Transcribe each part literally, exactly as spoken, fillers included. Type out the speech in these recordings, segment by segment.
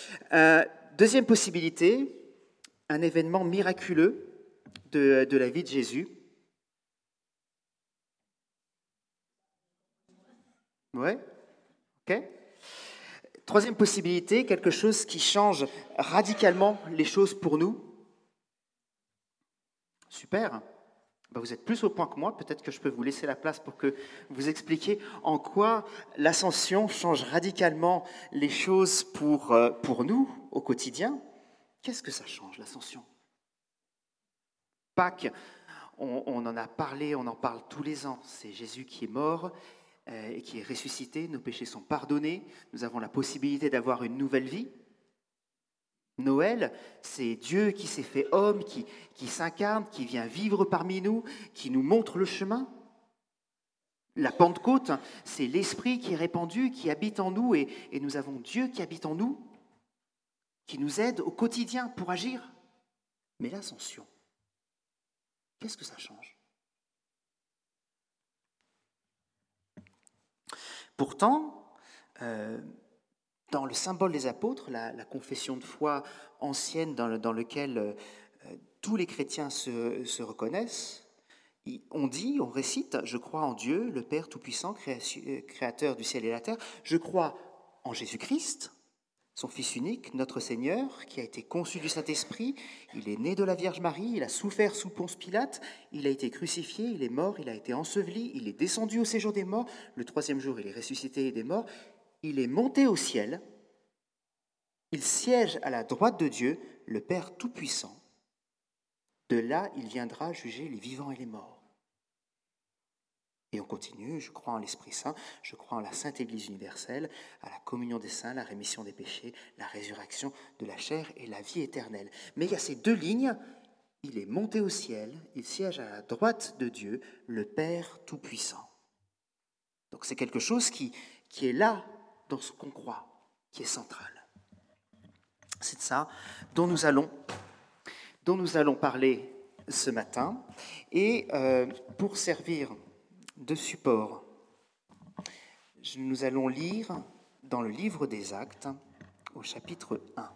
Euh, deuxième possibilité, un événement miraculeux de, de la vie de Jésus. Ouais, ok. Troisième possibilité, quelque chose qui change radicalement les choses pour nous. Super. Ben, vous êtes plus au point que moi, peut-être que je peux vous laisser la place pour que vous expliquiez en quoi l'ascension change radicalement les choses pour, euh, pour nous au quotidien. Qu'est-ce que ça change, l'ascension ? Pâques, on, on en a parlé, on en parle tous les ans. C'est Jésus qui est mort euh, et qui est ressuscité, nos péchés sont pardonnés, nous avons la possibilité d'avoir une nouvelle vie. Noël, c'est Dieu qui s'est fait homme, qui, qui s'incarne, qui vient vivre parmi nous, qui nous montre le chemin. La Pentecôte, c'est l'Esprit qui est répandu, qui habite en nous, et, et nous avons Dieu qui habite en nous, qui nous aide au quotidien pour agir. Mais l'ascension, qu'est-ce que ça change ? Pourtant, euh, dans le symbole des apôtres, la, la confession de foi ancienne dans, le, dans laquelle euh, tous les chrétiens se, se reconnaissent, on dit, on récite « Je crois en Dieu, le Père Tout-Puissant, créateur du ciel et de la terre. Je crois en Jésus-Christ, son Fils unique, notre Seigneur, qui a été conçu du Saint-Esprit. Il est né de la Vierge Marie, il a souffert sous Ponce Pilate, il a été crucifié, il est mort, il a été enseveli, il est descendu au séjour des morts. Le troisième jour, il est ressuscité des morts. Il est monté au ciel, il siège à la droite de Dieu, le Père Tout-Puissant. De là, il viendra juger les vivants et les morts. » Et on continue, je crois en l'Esprit Saint, je crois en la Sainte Église universelle, à la communion des saints, la rémission des péchés, la résurrection de la chair et la vie éternelle. Mais il y a ces deux lignes, il est monté au ciel, il siège à la droite de Dieu, le Père Tout-Puissant. Donc c'est quelque chose qui, qui est là, dans ce qu'on croit, qui est central. C'est de ça dont nous allons, dont nous allons parler ce matin. Et euh, pour servir de support, nous allons lire dans le livre des Actes, au chapitre un,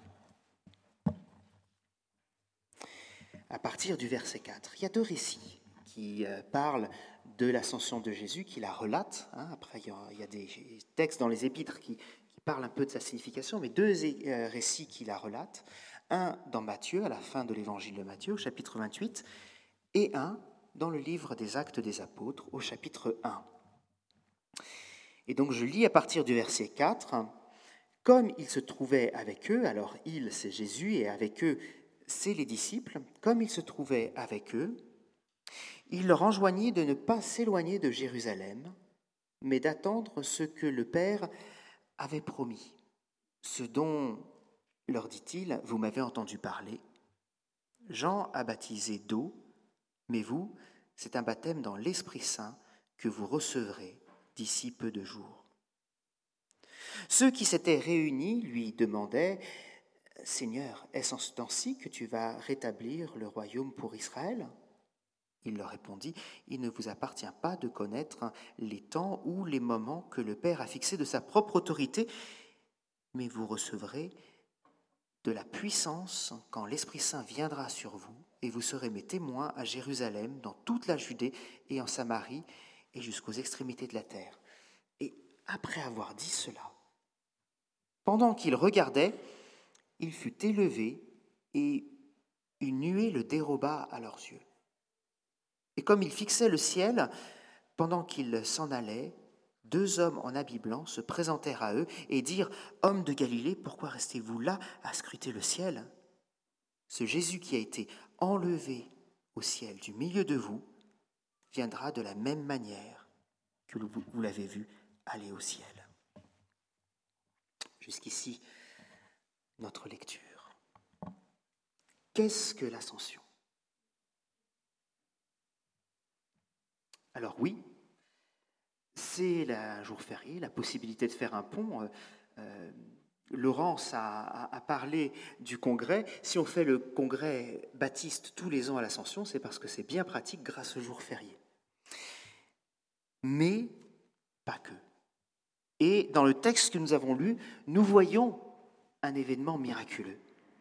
à partir du verset quatre. Il y a deux récits qui euh, parlent de l'ascension de Jésus, qui la relatent. Hein. Après, il y, a, il y a des textes dans les épîtres qui, qui parlent un peu de sa signification, mais deux euh, récits qui la relatent. Un dans Matthieu, à la fin de l'évangile de Matthieu, au chapitre vingt-huit, et un dans le livre des Actes des Apôtres, au chapitre un. Et donc je lis à partir du verset quatre. « Comme il se trouvait avec eux, alors il, c'est Jésus, et avec eux, c'est les disciples, comme il se trouvait avec eux, il leur enjoignit de ne pas s'éloigner de Jérusalem, mais d'attendre ce que le Père avait promis. Ce dont, leur dit-il, vous m'avez entendu parler. Jean a baptisé d'eau, mais vous, c'est un baptême dans l'Esprit Saint que vous recevrez d'ici peu de jours. » Ceux qui s'étaient réunis lui demandaient « Seigneur, est-ce en ce temps-ci que tu vas rétablir le royaume pour Israël ?» Il leur répondit « Il ne vous appartient pas de connaître les temps ou les moments que le Père a fixés de sa propre autorité, mais vous recevrez de la puissance quand l'Esprit Saint viendra sur vous, et vous serez mes témoins à Jérusalem, dans toute la Judée et en Samarie, et jusqu'aux extrémités de la terre. » Et après avoir dit cela, pendant qu'il regardait, il fut élevé et une nuée le déroba à leurs yeux. Et comme il fixait le ciel, pendant qu'il s'en allait, deux hommes en habit blanc se présentèrent à eux et dirent « Hommes de Galilée, pourquoi restez-vous là à scruter le ciel ? Ce Jésus qui a été enlevé au ciel du milieu de vous viendra de la même manière que vous l'avez vu aller au ciel. » Jusqu'ici, notre lecture. Qu'est-ce que l'ascension ? Alors oui, c'est un jour férié, la possibilité de faire un pont. Euh, Laurence a, a, a parlé du congrès. Si on fait le congrès baptiste tous les ans à l'Ascension, c'est parce que c'est bien pratique grâce au jour férié. Mais pas que. Et dans le texte que nous avons lu, nous voyons un événement miraculeux.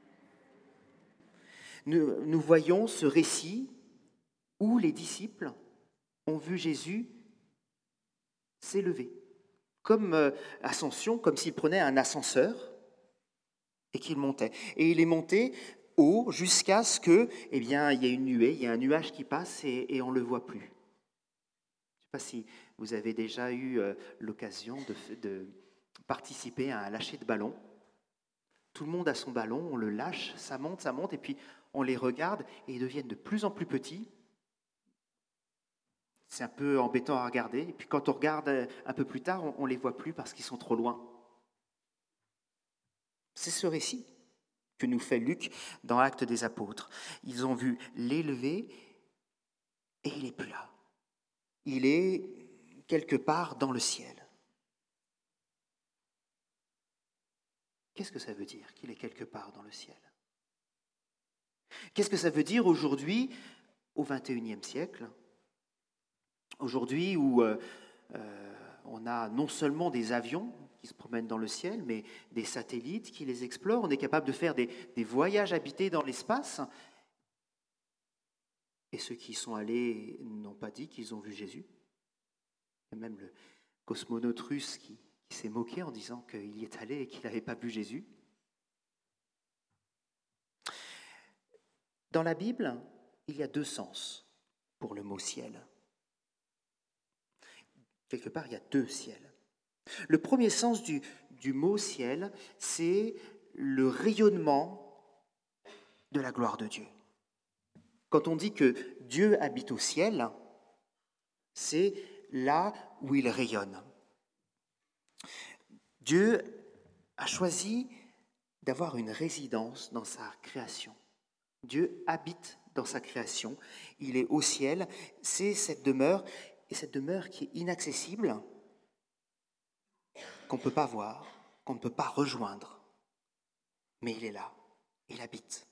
Nous, nous voyons ce récit où les disciples ont vu Jésus s'élever, comme euh, ascension, comme s'il prenait un ascenseur et qu'il montait. Et il est monté haut jusqu'à ce que, eh bien, il y ait une nuée, il y a un nuage qui passe et, et on ne le voit plus. Je ne sais pas si vous avez déjà eu euh, l'occasion de, de participer à un lâcher de ballon. Tout le monde a son ballon, on le lâche, ça monte, ça monte, et puis on les regarde et ils deviennent de plus en plus petits. C'est un peu embêtant à regarder. Et puis quand on regarde un peu plus tard, on ne les voit plus parce qu'ils sont trop loin. C'est ce récit que nous fait Luc dans Actes des Apôtres. Ils ont vu l'élever et il n'est plus là. Il est quelque part dans le ciel. Qu'est-ce que ça veut dire qu'il est quelque part dans le ciel ? Qu'est-ce que ça veut dire aujourd'hui, au vingt et unième siècle ? Aujourd'hui où euh, euh, on a non seulement des avions qui se promènent dans le ciel, mais des satellites qui les explorent. On est capable de faire des, des voyages habités dans l'espace. Et ceux qui y sont allés n'ont pas dit qu'ils ont vu Jésus. Il y a même le cosmonaute russe qui, qui s'est moqué en disant qu'il y est allé et qu'il n'avait pas vu Jésus. Dans la Bible, il y a deux sens pour le mot ciel. Quelque part, il y a deux ciels. Le premier sens du, du mot ciel, c'est le rayonnement de la gloire de Dieu. Quand on dit que Dieu habite au ciel, c'est là où il rayonne. Dieu a choisi d'avoir une résidence dans sa création. Dieu habite dans sa création, il est au ciel, c'est cette demeure, et cette demeure qui est inaccessible, qu'on ne peut pas voir, qu'on ne peut pas rejoindre. Mais il est là, il habite.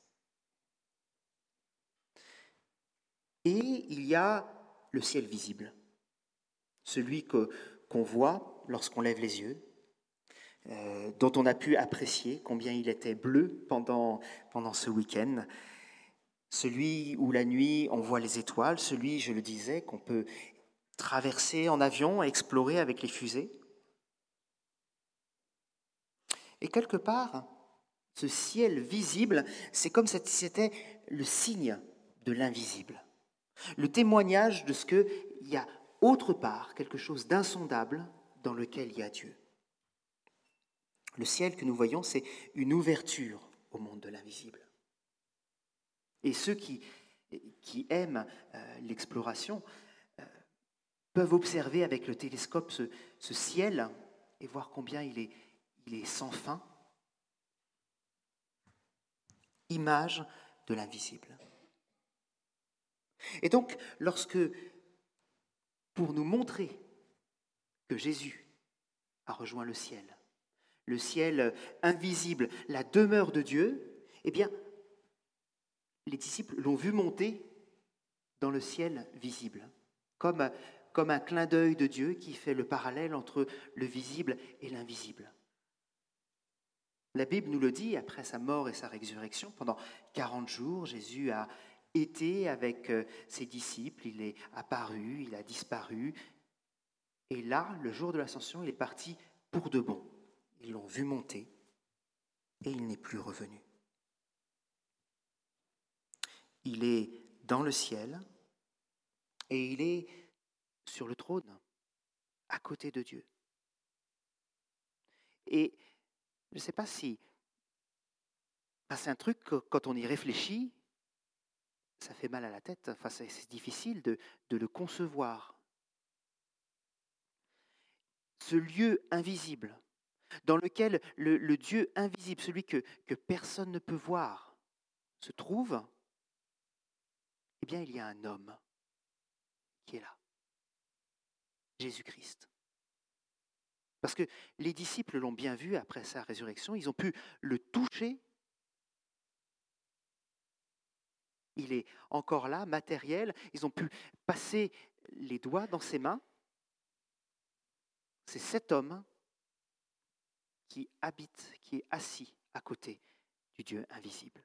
Et il y a le ciel visible, celui que, qu'on voit lorsqu'on lève les yeux, euh, dont on a pu apprécier combien il était bleu pendant, pendant ce week-end, celui où la nuit on voit les étoiles, celui, je le disais, qu'on peut traverser en avion, explorer avec les fusées. Et quelque part, ce ciel visible, c'est comme si c'était le signe de l'invisible, le témoignage de ce qu'il y a autre part, quelque chose d'insondable dans lequel il y a Dieu. Le ciel que nous voyons, c'est une ouverture au monde de l'invisible. Et ceux qui, qui aiment euh, l'exploration euh, peuvent observer avec le télescope ce, ce ciel et voir combien il est, il est sans fin, image de l'invisible. Et donc, lorsque, pour nous montrer que Jésus a rejoint le ciel, le ciel invisible, la demeure de Dieu, eh bien, les disciples l'ont vu monter dans le ciel visible, comme, comme un clin d'œil de Dieu qui fait le parallèle entre le visible et l'invisible. La Bible nous le dit, après sa mort et sa résurrection, pendant quarante jours, Jésus a été avec ses disciples, il est apparu, il a disparu, et là, le jour de l'ascension, il est parti pour de bon. Ils l'ont vu monter, et il n'est plus revenu. Il est dans le ciel, et il est sur le trône, à côté de Dieu. Et je ne sais pas si... Enfin, c'est un truc que, quand on y réfléchit, ça fait mal à la tête, enfin, c'est, c'est difficile de, de le concevoir. Ce lieu invisible, dans lequel le, le Dieu invisible, celui que, que personne ne peut voir, se trouve, eh bien, il y a un homme qui est là, Jésus-Christ. Parce que les disciples l'ont bien vu après sa résurrection, ils ont pu le toucher. Il est encore là, matériel, ils ont pu passer les doigts dans ses mains. C'est cet homme qui habite, qui est assis à côté du Dieu invisible.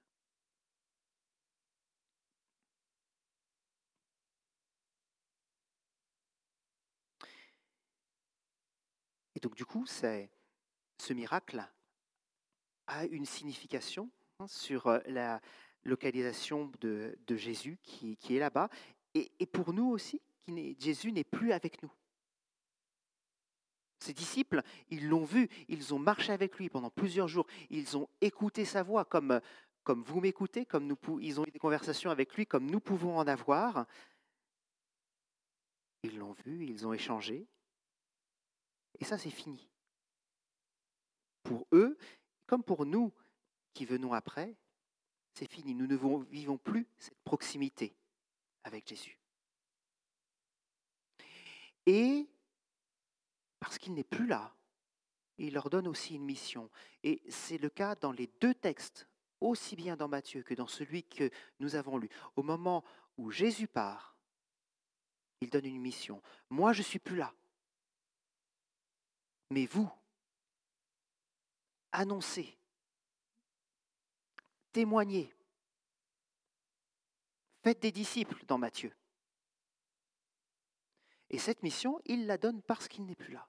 Et donc du coup, c'est, ce miracle a une signification hein, sur euh, la localisation de, de Jésus qui, qui est là-bas, et, et pour nous aussi, qui n'est- Jésus n'est plus avec nous. Ses disciples, ils l'ont vu, ils ont marché avec lui pendant plusieurs jours, ils ont écouté sa voix comme, comme vous m'écoutez, comme nous, pou- ils ont eu des conversations avec lui comme nous pouvons en avoir. Ils l'ont vu, ils ont échangé, et ça c'est fini. Pour eux, comme pour nous qui venons après, c'est fini. Nous ne vivons plus cette proximité avec Jésus. Et parce qu'il n'est plus là, il leur donne aussi une mission. Et c'est le cas dans les deux textes, aussi bien dans Matthieu que dans celui que nous avons lu. Au moment où Jésus part, il donne une mission. Moi, je ne suis plus là. Mais vous, annoncez, témoignez, faites des disciples dans Matthieu. Et cette mission, il la donne parce qu'il n'est plus là.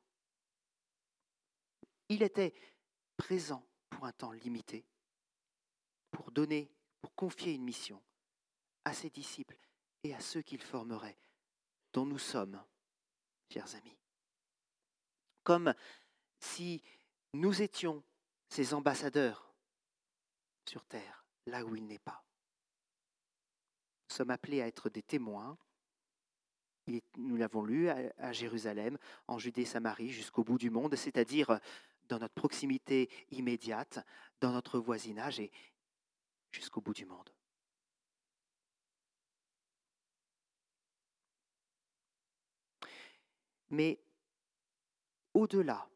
Il était présent pour un temps limité, pour donner, pour confier une mission à ses disciples et à ceux qu'il formerait, dont nous sommes, chers amis. Comme si nous étions ses ambassadeurs sur terre, là où il n'est pas. Nous sommes appelés à être des témoins. Nous l'avons lu à Jérusalem, en Judée, Samarie, jusqu'au bout du monde, c'est-à-dire dans notre proximité immédiate, dans notre voisinage et jusqu'au bout du monde. Mais au-delà,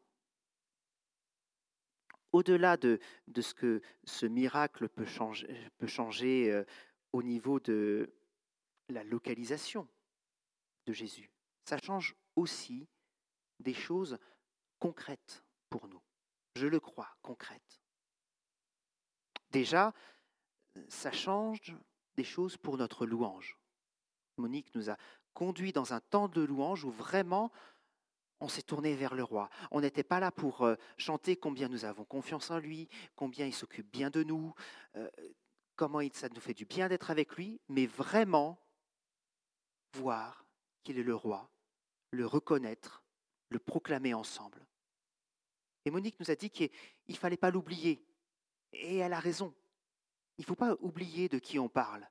au-delà de, de ce que ce miracle peut changer, peut changer euh, au niveau de la localisation de Jésus, ça change aussi des choses concrètes pour nous. Je le crois, concrètes. Déjà, ça change des choses pour notre louange. Monique nous a conduits dans un temps de louange où vraiment on s'est tourné vers le roi. On n'était pas là pour euh, chanter combien nous avons confiance en lui, combien il s'occupe bien de nous, euh, comment il, ça nous fait du bien d'être avec lui, mais vraiment voir qu'il est le roi, le reconnaître, le proclamer ensemble. Et Monique nous a dit qu'il ne fallait pas l'oublier. Et elle a raison. Il ne faut pas oublier de qui on parle.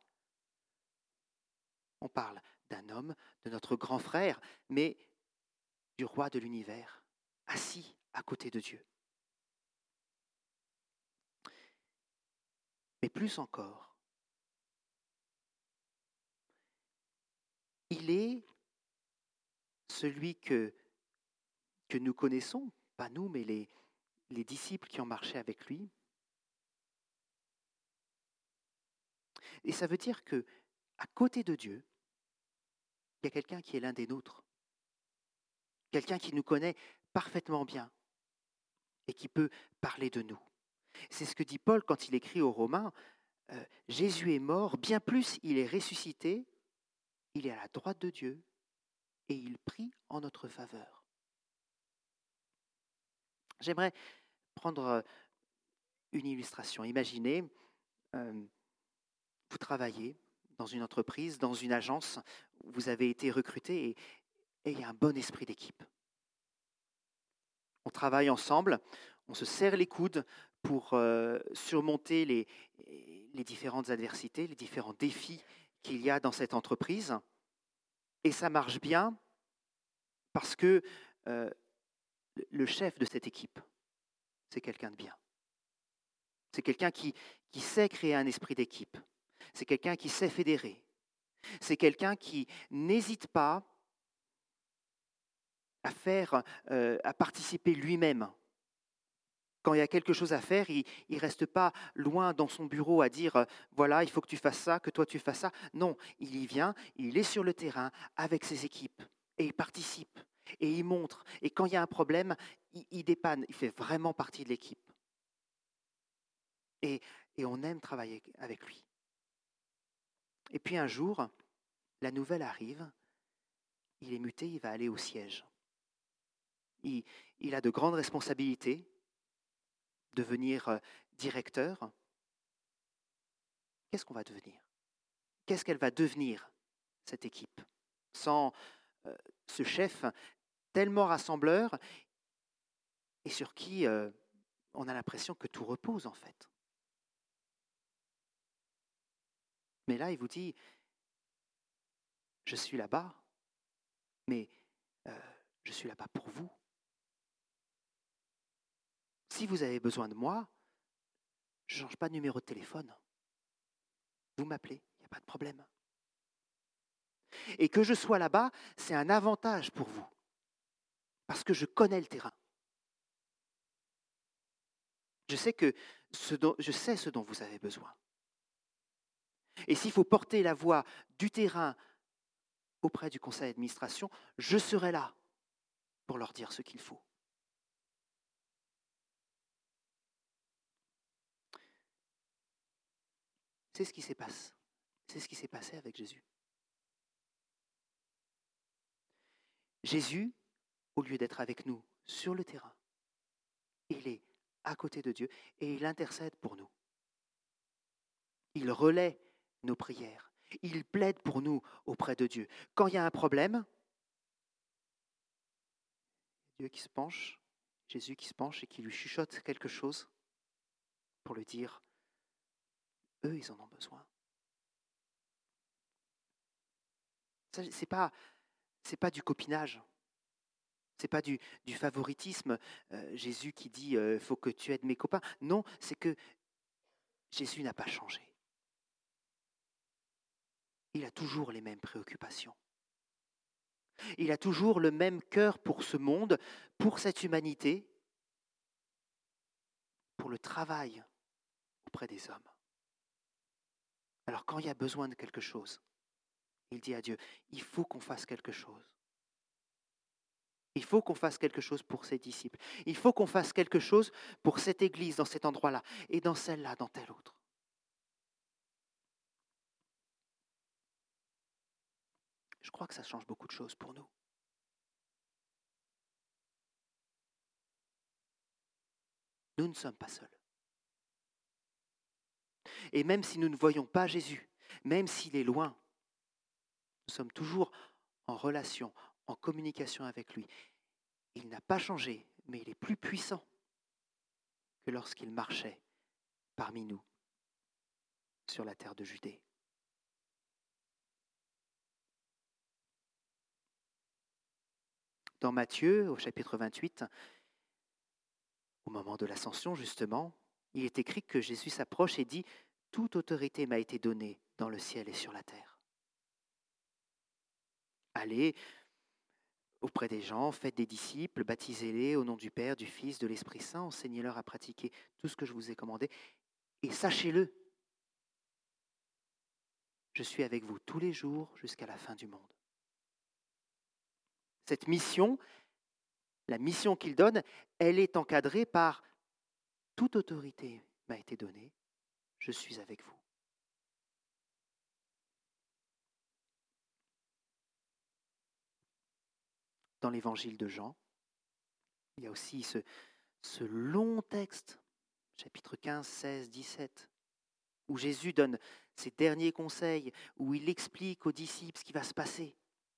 On parle d'un homme, de notre grand frère, mais du roi de l'univers, assis à côté de Dieu. Mais plus encore, il est celui que, que nous connaissons, pas nous, mais les, les disciples qui ont marché avec lui. Et ça veut dire que, à côté de Dieu, il y a quelqu'un qui est l'un des nôtres, quelqu'un qui nous connaît parfaitement bien et qui peut parler de nous. C'est ce que dit Paul quand il écrit aux Romains, euh, Jésus est mort, bien plus il est ressuscité, il est à la droite de Dieu et il prie en notre faveur. J'aimerais prendre une illustration. Imaginez, euh, vous travaillez dans une entreprise, dans une agence, vous avez été recruté et, et il y a un bon esprit d'équipe. On travaille ensemble, on se serre les coudes pour euh, surmonter les, les différentes adversités, les différents défis qu'il y a dans cette entreprise. Et ça marche bien parce que euh, le chef de cette équipe, c'est quelqu'un de bien. C'est quelqu'un qui, qui sait créer un esprit d'équipe. C'est quelqu'un qui sait fédérer. C'est quelqu'un qui n'hésite pas à faire, euh, à participer lui-même. Quand il y a quelque chose à faire, il ne reste pas loin dans son bureau à dire euh, « voilà, il faut que tu fasses ça, que toi tu fasses ça ». Non, il y vient, il est sur le terrain avec ses équipes et il participe et il montre. Et quand il y a un problème, il, il dépanne, il fait vraiment partie de l'équipe. Et, et on aime travailler avec lui. Et puis un jour, la nouvelle arrive, il est muté, il va aller au siège. Il, il a de grandes responsabilités, devenir directeur. Qu'est-ce qu'on va devenir? Qu'est-ce qu'elle va devenir, cette équipe, sans euh, ce chef tellement rassembleur et sur qui euh, on a l'impression que tout repose en fait. Mais là, il vous dit, je suis là-bas, mais euh, je suis là-bas pour vous. Si vous avez besoin de moi, je ne change pas de numéro de téléphone. Vous m'appelez, il n'y a pas de problème. Et que je sois là-bas, c'est un avantage pour vous, parce que je connais le terrain. Je sais, que ce dont, je sais ce dont vous avez besoin. Et s'il faut porter la voix du terrain auprès du conseil d'administration, je serai là pour leur dire ce qu'il faut. C'est ce qui s'est passé. C'est ce qui s'est passé avec Jésus. Jésus, au lieu d'être avec nous sur le terrain, il est à côté de Dieu et il intercède pour nous. Il relaie nos prières. Il plaide pour nous auprès de Dieu. Quand il y a un problème, Dieu qui se penche, Jésus qui se penche et qui lui chuchote quelque chose pour lui dire, eux, ils en ont besoin. Ce n'est pas, c'est pas du copinage. Ce n'est pas du, du favoritisme. Euh, Jésus qui dit, il euh, faut que tu aides mes copains. Non, c'est que Jésus n'a pas changé. Il a toujours les mêmes préoccupations. Il a toujours le même cœur pour ce monde, pour cette humanité, pour le travail auprès des hommes. Alors quand il y a besoin de quelque chose, il dit à Dieu, il faut qu'on fasse quelque chose. Il faut qu'on fasse quelque chose pour ses disciples. Il faut qu'on fasse quelque chose pour cette église, dans cet endroit-là, et dans celle-là, dans tel autre. Je crois que ça change beaucoup de choses pour nous. Nous ne sommes pas seuls. Et même si nous ne voyons pas Jésus, même s'il est loin, nous sommes toujours en relation, en communication avec lui. Il n'a pas changé, mais il est plus puissant que lorsqu'il marchait parmi nous sur la terre de Judée. Dans Matthieu, au chapitre vingt-huit, au moment de l'ascension justement, il est écrit que Jésus s'approche et dit « Toute autorité m'a été donnée dans le ciel et sur la terre. Allez auprès des gens, faites des disciples, baptisez-les au nom du Père, du Fils, de l'Esprit Saint, enseignez-leur à pratiquer tout ce que je vous ai commandé, et sachez-le, je suis avec vous tous les jours jusqu'à la fin du monde. » Cette mission, la mission qu'il donne, elle est encadrée par « Toute autorité m'a été donnée, je suis avec vous. » Dans l'évangile de Jean, il y a aussi ce, ce long texte, chapitre quinze, seize, dix-sept, où Jésus donne ses derniers conseils, où il explique aux disciples ce qui va se passer.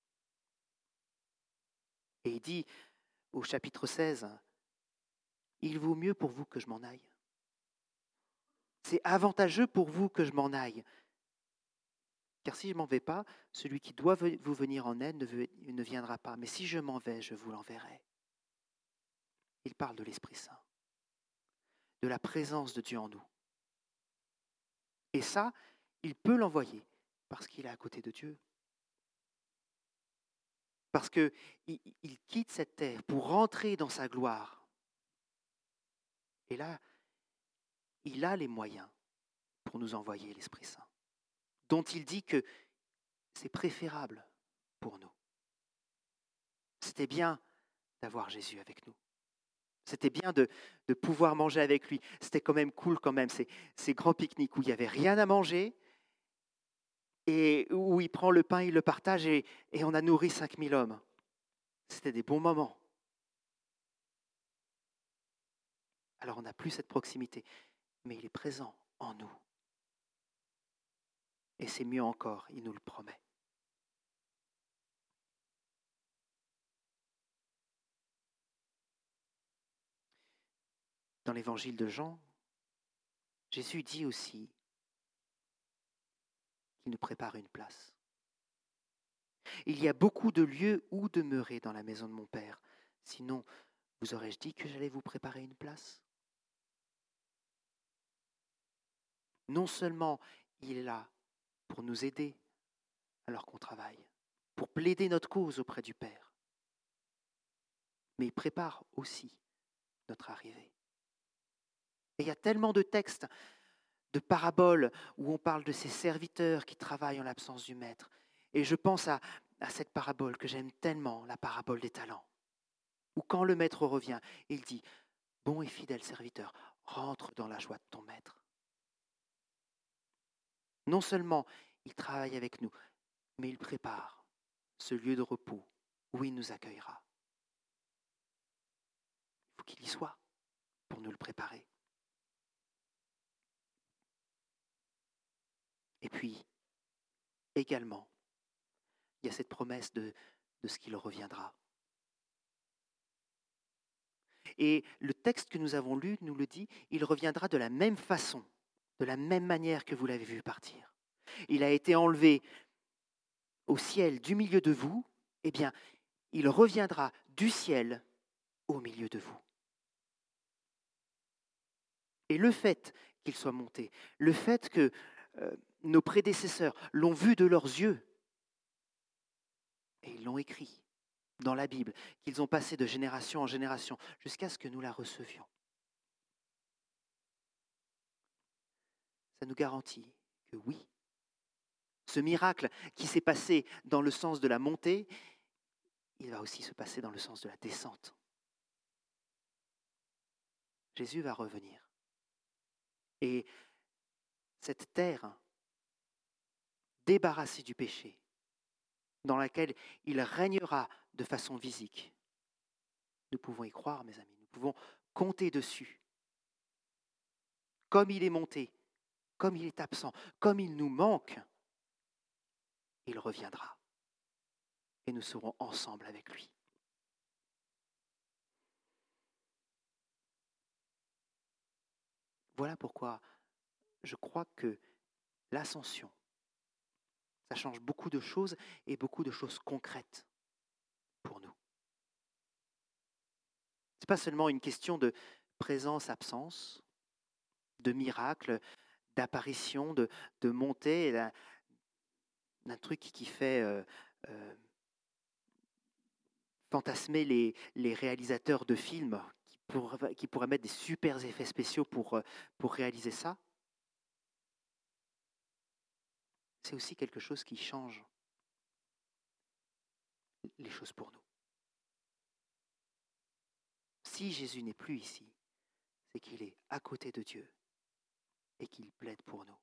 Et il dit au chapitre seize, « Il vaut mieux pour vous que je m'en aille. C'est avantageux pour vous que je m'en aille. Car si je ne m'en vais pas, celui qui doit vous venir en aide ne, ne viendra pas. Mais si je m'en vais, je vous l'enverrai. » Il parle de l'Esprit Saint, de la présence de Dieu en nous. Et ça, il peut l'envoyer parce qu'il est à côté de Dieu. Parce qu'il il quitte cette terre pour rentrer dans sa gloire. Et là, il a les moyens pour nous envoyer l'Esprit Saint, dont il dit que c'est préférable pour nous. C'était bien d'avoir Jésus avec nous. C'était bien de, de pouvoir manger avec lui. C'était quand même cool quand même, ces, ces grands pique-niques où il n'y avait rien à manger et où il prend le pain, il le partage et, et on a nourri cinq mille hommes. C'était des bons moments. Alors on n'a plus cette proximité, mais il est présent en nous. Et c'est mieux encore, il nous le promet. Dans l'évangile de Jean, Jésus dit aussi qu'il nous prépare une place. Il y a beaucoup de lieux où demeurer dans la maison de mon Père. Sinon, vous aurais-je dit que j'allais vous préparer une place? Non seulement il est là pour nous aider alors qu'on travaille, pour plaider notre cause auprès du Père, mais il prépare aussi notre arrivée. Et il y a tellement de textes, de paraboles où on parle de ces serviteurs qui travaillent en l'absence du maître. Et je pense à, à cette parabole que j'aime tellement, la parabole des talents, où quand le maître revient, il dit « Bon et fidèle serviteur, rentre dans la joie de ton maître ». Non seulement il travaille avec nous, mais il prépare ce lieu de repos où il nous accueillera. Il faut qu'il y soit pour nous le préparer. Et puis, également, il y a cette promesse de, de ce qu'il reviendra. Et le texte que nous avons lu nous le dit, il reviendra de la même façon, de la même manière que vous l'avez vu partir. Il a été enlevé au ciel du milieu de vous, eh bien, il reviendra du ciel au milieu de vous. Et le fait qu'il soit monté, le fait que euh, nos prédécesseurs l'ont vu de leurs yeux, et ils l'ont écrit dans la Bible, qu'ils ont passé de génération en génération jusqu'à ce que nous la recevions. Ça nous garantit que oui, ce miracle qui s'est passé dans le sens de la montée, il va aussi se passer dans le sens de la descente. Jésus va revenir. Et cette terre débarrassée du péché, dans laquelle il régnera de façon physique, nous pouvons y croire, mes amis, nous pouvons compter dessus. Comme il est monté, comme il est absent, comme il nous manque, il reviendra. Et nous serons ensemble avec lui. Voilà pourquoi je crois que l'ascension, ça change beaucoup de choses et beaucoup de choses concrètes pour nous. Ce n'est pas seulement une question de présence-absence, de miracle, d'apparition, de, de montée, d'un, d'un truc qui fait euh, euh, fantasmer les, les réalisateurs de films qui, pour, qui pourraient mettre des super effets spéciaux pour, pour réaliser ça. C'est aussi quelque chose qui change les choses pour nous. Si Jésus n'est plus ici, c'est qu'il est à côté de Dieu et qu'il plaide pour nous.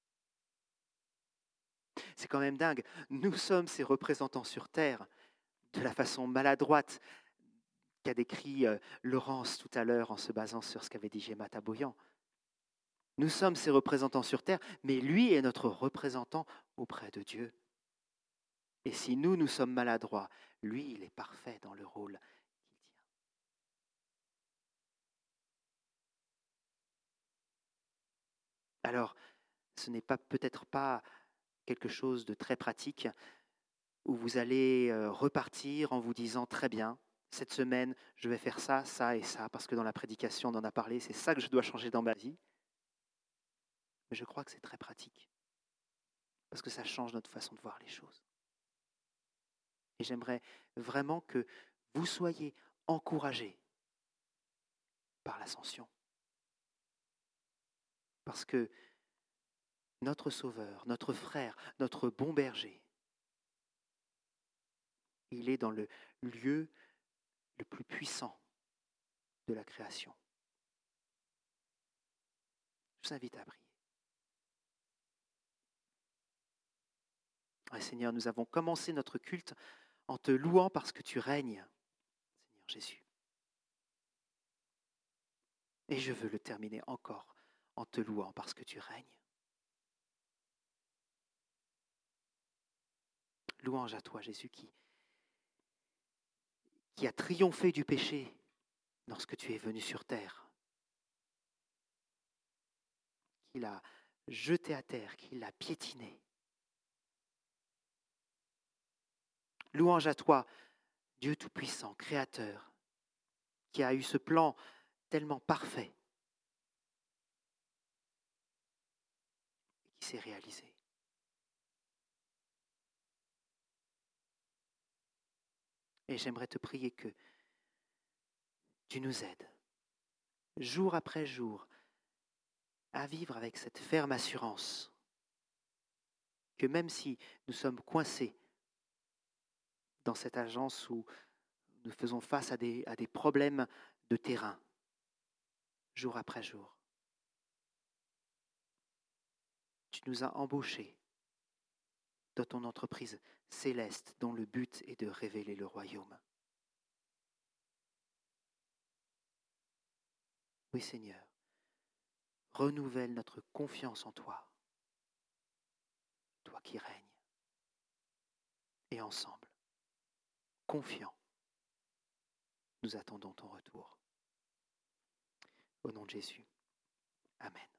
C'est quand même dingue. Nous sommes ses représentants sur terre, de la façon maladroite qu'a décrit euh, Laurence tout à l'heure en se basant sur ce qu'avait dit Gemma Taboyan. Nous sommes ses représentants sur terre, mais lui est notre représentant auprès de Dieu. Et si nous, nous sommes maladroits, lui, il est parfait dans le rôle qu'il tient. Alors, ce n'est pas peut-être pas quelque chose de très pratique où vous allez repartir en vous disant très bien, cette semaine, je vais faire ça, ça et ça, parce que dans la prédication, on en a parlé, c'est ça que je dois changer dans ma vie. Mais je crois que c'est très pratique, parce que ça change notre façon de voir les choses. Et j'aimerais vraiment que vous soyez encouragés par l'ascension. Parce que notre Sauveur, notre frère, notre bon berger, il est dans le lieu le plus puissant de la création. Je vous invite à prier. Ouais, Seigneur, nous avons commencé notre culte en te louant parce que tu règnes, Seigneur Jésus. Et je veux le terminer encore en te louant parce que tu règnes. Louange à toi, Jésus, qui, qui a triomphé du péché lorsque tu es venu sur terre, qui l'a jeté à terre, qui l'a piétiné. Louange à toi, Dieu Tout-Puissant, Créateur, qui a eu ce plan tellement parfait et qui s'est réalisé. Et j'aimerais te prier que tu nous aides, jour après jour, à vivre avec cette ferme assurance que même si nous sommes coincés dans cette agence où nous faisons face à des, à des problèmes de terrain, jour après jour, tu nous as embauchés dans ton entreprise céleste dont le but est de révéler le royaume. Oui, Seigneur, renouvelle notre confiance en toi, toi qui règnes. Et ensemble, confiants, nous attendons ton retour. Au nom de Jésus, Amen.